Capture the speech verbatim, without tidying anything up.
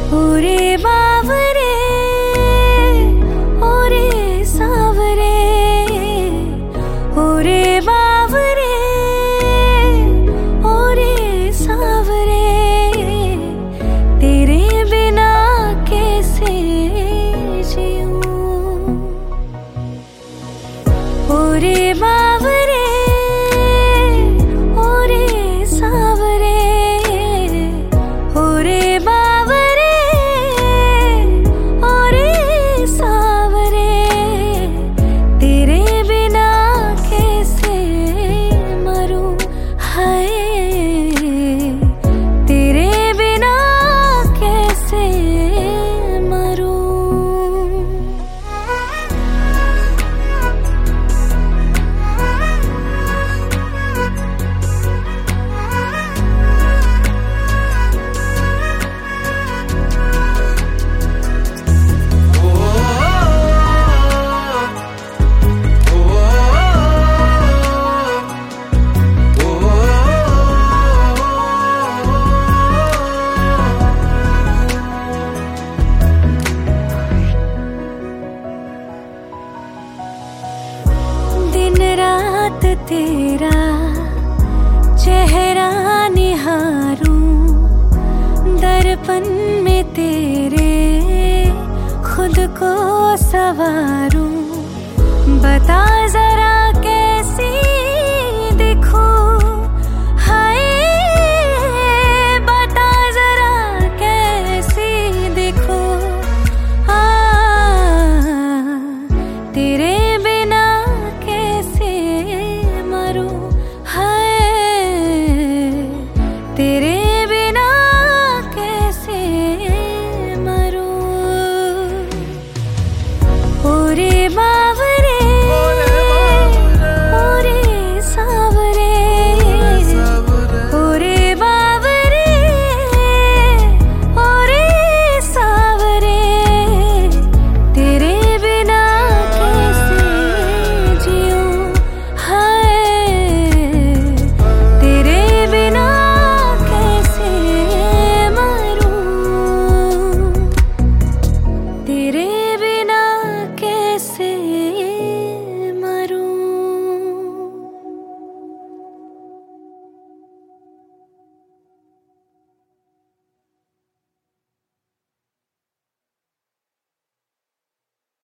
ओरे बावरे ओरे सावरे, ओरे बावरे ओरे सावरे, तेरे बिना कैसे जीऊं। ओरे बावरे ओरे सावरे, ओरे बावरे ओरे सावरे, तेरे बिना कैसे मरूं। हाय तेरे बिना कैसे मरूं। दिन रात तेरा चेहरा निहारूं, दर्पण में तेरे खुद को सवारूं। बता जरा